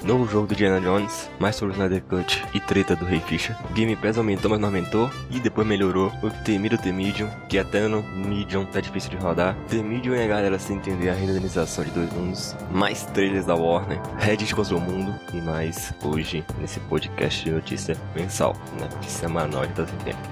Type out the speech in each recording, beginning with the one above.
novo jogo do Indiana Jones, mais sobre o Snyder Cut e treta do Ray Fisher. O Game Pass aumentou, mas não aumentou, e depois melhorou. O The Medium, que até no Medium tá difícil de rodar. The Medium é a galera sem entender a renderização de dois mundos, mais trailers da Warner, Reddit contra o mundo, e mais hoje nesse podcast de notícia mensal, né? De semanal, tá sem tempo.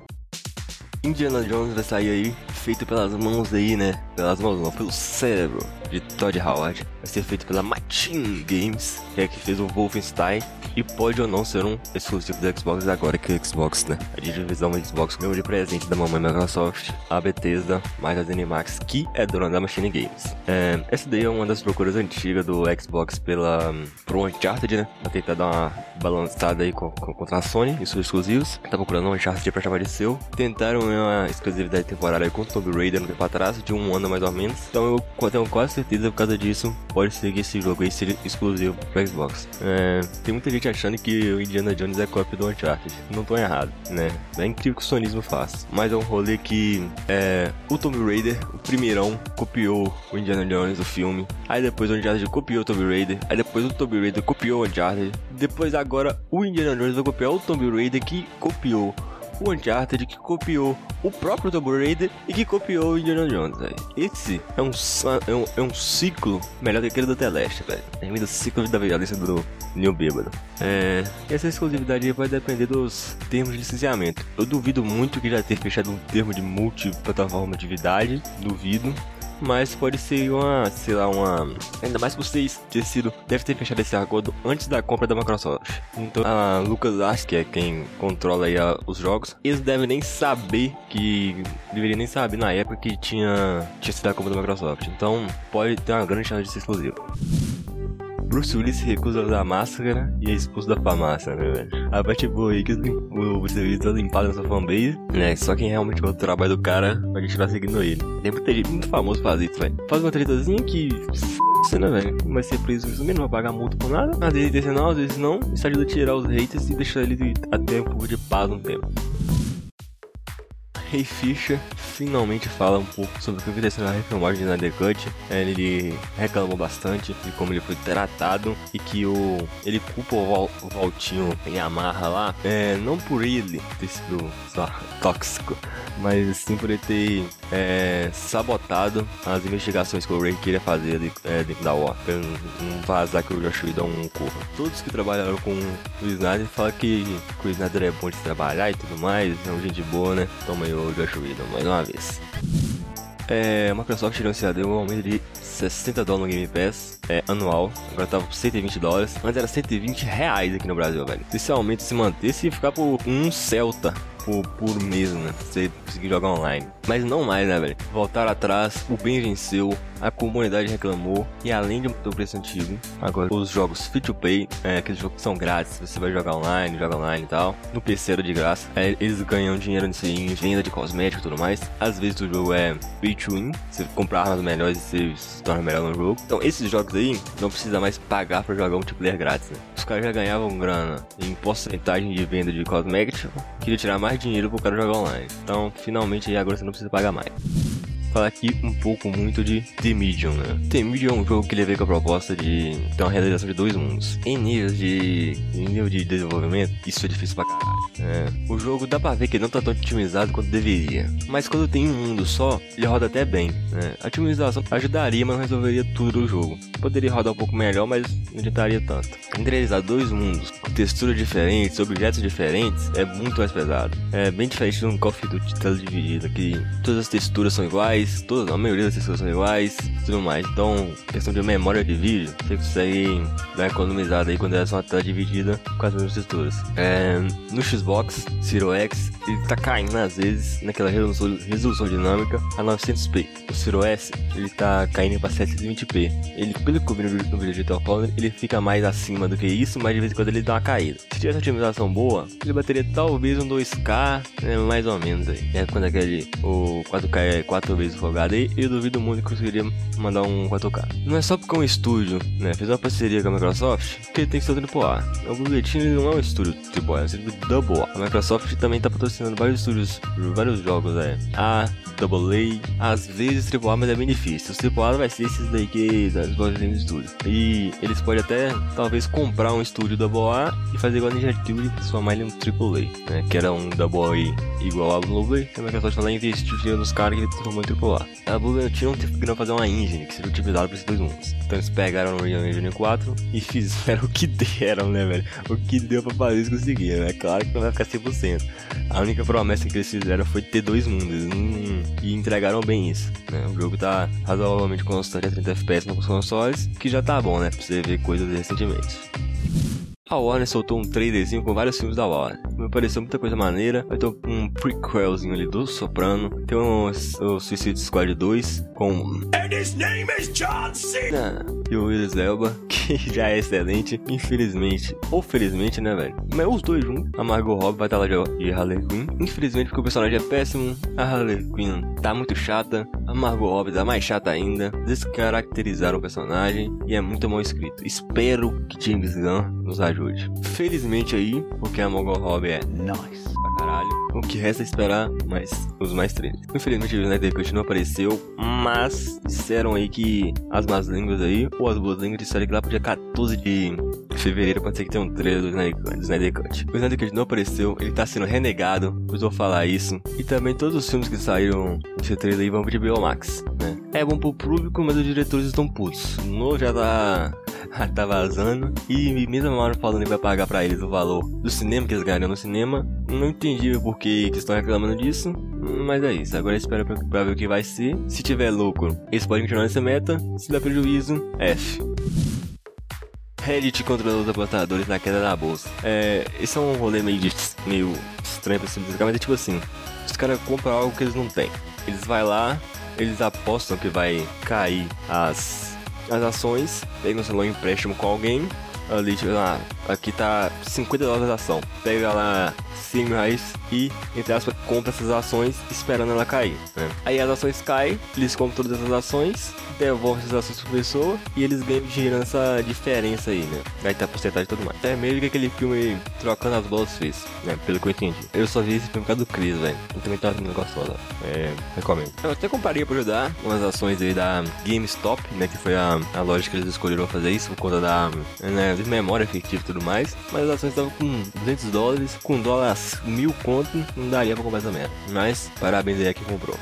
Indiana Jones vai sair aí, feito pelas mãos aí, né? Pelas mãos não, pelo cérebro de Todd Howard. Vai ser feito pela Machine Games, que é que fez o Wolfenstein. E pode ou não ser um exclusivo do Xbox agora que o Xbox, né? A divisão do Xbox ganhou de presente da mamãe Microsoft, a Bethesda, mais a ZeniMax, que é dona da Machine Games. Essa daí é uma das procuras antigas do Xbox pro Uncharted, né? Pra tentar dar uma balançada aí contra a Sony e seus exclusivos. Tá procurando um Uncharted pra chamar de seu. Tentaram uma exclusividade temporária com o Tomb Raider no tempo atrás, de um ano mais ou menos. Então eu tenho quase certeza, por causa disso, pode ser que esse jogo aí seja exclusivo pro Xbox. Tem muita gente achando que o Indiana Jones é cópia do Uncharted. Não tô errado, né? É incrível que o sonismo faz. Mas é um rolê que o Tomb Raider, o primeirão, copiou o Indiana Jones, o filme. Aí depois o Uncharted copiou o Tomb Raider. Aí depois o Tomb Raider copiou o Uncharted. Depois agora o Indiana Jones vai copiar o Tomb Raider, que copiou o Uncharted, que copiou o próprio Tomb Raider e que copiou o Indiana Jones, velho. Esse é um ciclo melhor que aquele do Celeste, velho. É o ciclo da violência do Neil Bêbado. Essa exclusividade vai depender dos termos de licenciamento. Eu duvido muito que já tenha fechado um termo de multiplataformatividade, duvido. Mas pode ser ainda mais que vocês deve ter fechado esse acordo antes da compra da Microsoft. Então a LucasArts, que é quem controla aí os jogos, eles deveriam nem saber na época que tinha sido a compra da Microsoft. Então pode ter uma grande chance de ser exclusivo. Bruce Willis se recusa a usar máscara e é expulso da farmácia, né, velho? A parte boa aí que o Bruce Willis tá limpado nessa fanbase, né? Só quem realmente gosta do trabalho do cara vai continuar seguindo ele. Tem muita gente muito famoso fazer isso, velho. Faz uma tretazinha que f***, né, velho? Vai ser preso isso mesmo, não vai pagar multa por nada. Às vezes não. Isso ajuda a tirar os haters e deixar ele até um pouco de paz um tempo. Ray Fisher finalmente fala um pouco sobre o que aconteceu na refilmagem de Snyder Cut. Ele reclamou bastante de como ele foi tratado e que ele culpa o Valtinho em Amarra lá, não por ele ter sido só tóxico, mas sim por ele ter sabotado as investigações que o Ray queria fazer dentro da Warner, pra não vazar que o Josh Whedon não corra. Todos que trabalharam com o Snyder falam que o Snyder é bom de trabalhar e tudo mais, é um gente boa, né? Toma aí o Josh Whedon mais uma vez. A Microsoft anunciou um aumento de $60 no Game Pass anual. Agora tava por $120. Antes era R$120 aqui no Brasil, velho. Se esse aumento se mantesse, ia ficar por um Celta por mês, né? Você conseguir jogar online. Mas não mais, né, velho? Voltaram atrás, o bem venceu, a comunidade reclamou. E além do preço antigo, agora os jogos free to play, aqueles jogos que são grátis, você vai joga online e tal. No PC era de graça. Eles ganham dinheiro nisso aí, em venda de cosméticos e tudo mais. Às vezes o jogo é pay to win, você compra armas melhores e você se torna melhor no jogo. Então esses jogos aí não precisa mais pagar pra jogar um multiplayer grátis, né? Os caras já ganhavam grana em porcentagem de venda de cosméticos, queria tirar mais dinheiro pro cara jogar online. Então finalmente aí agora você não precisa pagar mais. Falar aqui um pouco muito de The Medium, né? The Medium é um jogo que ele veio com a proposta de ter uma realização de dois mundos. Em nível de desenvolvimento, isso é difícil pra caralho. O jogo dá pra ver que ele não tá tão otimizado quanto deveria. Mas quando tem um mundo só, ele roda até bem, né? A otimização ajudaria, mas não resolveria tudo do jogo. Poderia rodar um pouco melhor, mas não adiantaria tanto. Realizar dois mundos, com texturas diferentes, objetos diferentes, é muito mais pesado. É bem diferente de um Call of Duty tela dividida, que todas as texturas são iguais, a maioria das texturas são iguais e tudo mais. Então, questão de memória de vídeo, você consegue dar uma economizada aí quando é só uma tela dividida com as mesmas texturas. No Xbox Series X, ele tá caindo às vezes naquela resolução dinâmica a 900p. O Series S, ele tá caindo pra 720p. Ele, pelo que eu vi no vídeo de Tal Fallen, ele fica mais acima do que isso, mas de vez em quando ele dá uma caída. Se tivesse otimização boa, ele bateria talvez um 2K, mais ou menos aí. Quando o 4K é 4 vezes vezes Full HD, eu duvido muito que conseguiria mandar um 4K. Não é só porque um estúdio, né, fez uma parceria com a Microsoft que ele tem que ser AAA. O Google Team não é um estúdio AAA, é um estúdio Double A. A Microsoft também tá patrocinando vários estúdios, vários jogos, AA, às vezes AAA, mas é bem difícil. Os AAA vai ser esses daí que das vozes do estúdio. E eles podem até, talvez, comprar um estúdio AA e fazer igual a Ninja Theory e transformar ele em um AAA, né? Que era um AA igual a Blu-ray. A Microsoft foi lá e investiu dinheiro nos caras que ele transformou em AAA. A Blu-ray tinha que fazer uma engine que seria utilizada para esses dois mundos. Então eles pegaram o Unreal Engine 4 e fizeram o que deram, né, velho? O que deu pra fazer eles conseguiram. É claro que não vai ficar 100%. A única promessa que eles fizeram foi ter dois mundos. E entregaram bem isso, né? O jogo tá razoavelmente constante a 30 FPS nos consoles, que já tá bom, né? Pra você ver coisas recentemente. A Warner soltou um trailerzinho com vários filmes da Warner. Me pareceu muita coisa maneira. Vai ter um prequelzinho ali do Soprano. Tem o Suicide Squad 2 com... And his name is John Cena! E o Idris Elba, que já é excelente. Infelizmente, ou felizmente, né, velho? Mas os dois juntos. A Margot Robbie vai estar lá de Harley Quinn. Infelizmente, porque o personagem é péssimo. A Harley Quinn tá muito chata. A Margot Robbie tá mais chata ainda. Descaracterizaram o personagem e é muito mal escrito. Espero que James Gunn nos ajude. Felizmente aí, porque a Margot Robbie é nice pra caralho. O que resta é esperar os mais trailers. Infelizmente o Snyder Cut não apareceu, mas disseram aí que as más línguas aí, ou as boas línguas, disseram que lá pro dia 14 de fevereiro pode ser que tenha um trailer do Snyder Cut. O Snyder Cut não apareceu, ele tá sendo renegado, pois vou falar isso. E também todos os filmes que saíram desse trailer aí vão pro HBO Max, né? É bom pro público, mas os diretores estão putos. O No já tá vazando. E mesmo a Marvel falando que vai pagar pra eles o valor do cinema que eles ganharam no cinema, não entendi o porquê que estão reclamando disso. Mas é isso, agora espera pra ver o que vai ser. Se tiver lucro, eles podem continuar nessa meta. Se der prejuízo, F. Reddit controlou os apostadores na queda da bolsa. Esse é um rolê meio estranho pra se dizer, mas é tipo assim: os caras compram algo que eles não têm. Eles vão lá, eles apostam que vai cair as ações, pegam o celular empréstimo com alguém. Ali, tipo, aqui tá $50 a ação. Pega lá R$100 e, entre aspas, compra essas ações esperando ela cair, né? Aí as ações caem, eles compram todas essas ações, devolvem essas ações pra pessoa e eles ganham dinheiro nessa diferença aí, né? Vai ter a porcentagem e tudo mais. É meio que aquele filme Trocando as Bolas fez, né? Pelo que eu entendi. Eu só vi esse filme por causa do Chris, velho. Eu também tava vendo gostosa. Recomendo. Eu até compraria pra ajudar umas ações aí da GameStop, né? Que foi a loja que eles escolheram fazer isso por conta da memória efetiva e tudo mais. Mas as ações estavam com $200, com dólar 1.000 conto, não daria pra comprar essa merda. Mas parabéns aí a quem comprou.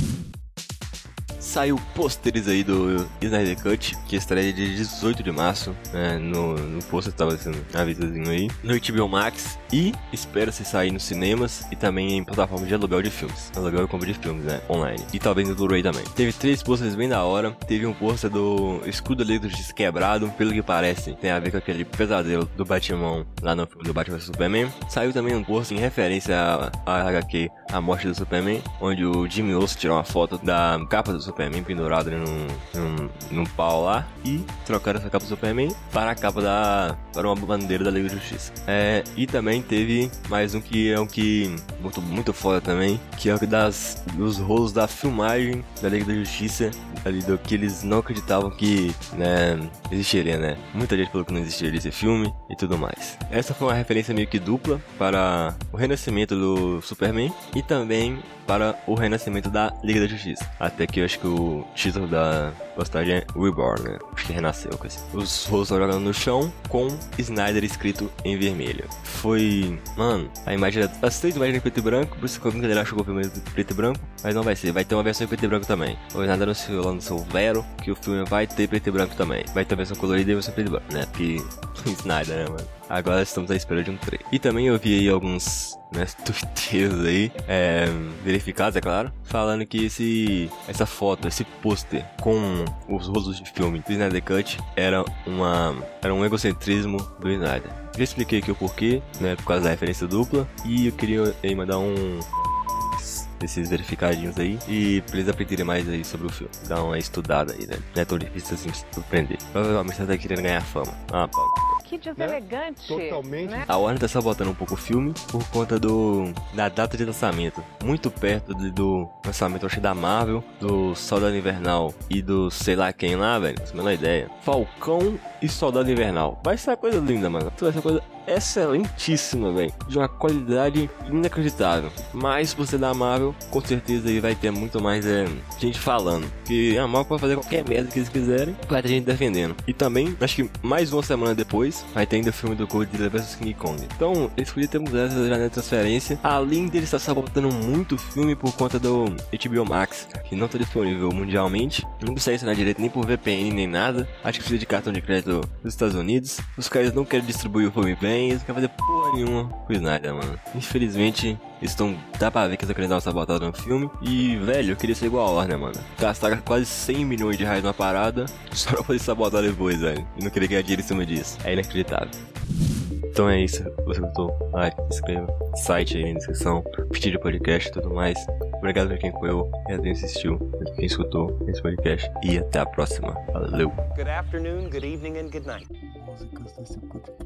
Saiu pôsteres aí do Snyder Cut, que estreia dia 18 de março, né? No pôster tava sendo avisozinho aí, no HBO Max, e espera-se sair nos cinemas e também em plataforma de aluguel de filmes, aluguel e compra de filmes, né, online, e talvez no Blu-ray também. Teve 3 pôsteres bem da hora. Teve um pôster do Escudo da Liga da Justiça quebrado, pelo que parece tem a ver com aquele pesadelo do Batman lá no filme do Batman vs Superman. Saiu também um pôster em referência a HQ A Morte do Superman, onde o Jimmy Olsen tirou uma foto da capa do Superman pendurado ali num pau lá, e trocaram essa capa do Superman para a capa para uma bandeira da Liga da Justiça. E também teve mais um que é um que muito foda também, que é o dos rolos da filmagem da Liga da Justiça, ali do que eles não acreditavam que, né, existiria, né? Muita gente falou que não existiria esse filme e tudo mais. Essa foi uma referência meio que dupla para o renascimento do Superman e também para o renascimento da Liga da Justiça. Até que eu acho que o título da postagem é Reborn, né? Acho que renasceu com esse. Os rolos estão jogando no chão com Snyder escrito em vermelho. Foi... Mano, a imagem... As 3 imagens em preto e branco, por isso que alguém achou que o filme é preto e branco, mas não vai ser. Vai ter uma versão em preto e branco também. O Snyder anunciou lá no seu Vero que o filme vai ter preto e branco também. Vai ter a versão colorida e a versão preto e branco, né? Porque... Snyder, né, mano? Agora estamos à espera de um trailer. E também eu vi aí alguns, né, twitteiros aí, verificados, é claro, falando que essa foto, esse pôster com os rolos de filme do Snyder Cut era um egocentrismo do Snyder. Já expliquei aqui o porquê, né, por causa da referência dupla, e eu queria aí mandar desses verificadinhos aí, e pra eles aprenderem mais aí sobre o filme, dar uma estudada aí, né? Não é tão difícil assim se surpreender. Provavelmente você tá querendo ganhar fama. Pau. Que deselegante. Totalmente. Né? A Warner tá sabotando um pouco o filme por conta da data de lançamento. Muito perto do lançamento, acho, da Marvel, do Soldado Invernal e do sei lá quem lá, velho. Não tenho a menor ideia. Falcão e Soldado Invernal. Vai ser uma coisa linda, mano. Vai ser uma coisa excelentíssima, velho. De uma qualidade inacreditável. Mas por ser da Marvel, com certeza aí vai ter muito mais gente falando. Que a Marvel pode fazer qualquer merda que eles quiserem, vai ter gente defendendo. E também, acho que mais uma semana depois, vai ter ainda o filme do Godzilla vs King Kong. Então, eles podiam ter mudado essa janela de transferência. Além deles estar sabotando muito filme por conta do HBO Max, que não está disponível mundialmente. Não consegue assinar direito nem por VPN nem nada. Acho que precisa de cartão de crédito dos Estados Unidos. Os caras não querem distribuir o filme bem, eles não querem fazer porra nenhuma com o Snyder, mano. Infelizmente, dá pra ver que eles estão querendo dar uma sabotada no filme. E, velho, eu queria ser igual a Warner, mano. Gastar quase 100 milhões de reais numa parada só pra poder sabotar depois, velho. E não querer ganhar dinheiro em cima disso. É inacreditável. Então é isso. Se você gostou, like, se inscreva. Site aí na descrição. Pedir de podcast e tudo mais. Obrigado pra quem apoiou, quem assistiu, quem escutou esse podcast. E até a próxima. Valeu. Good afternoon, good evening and good night. Músicas desse podcast.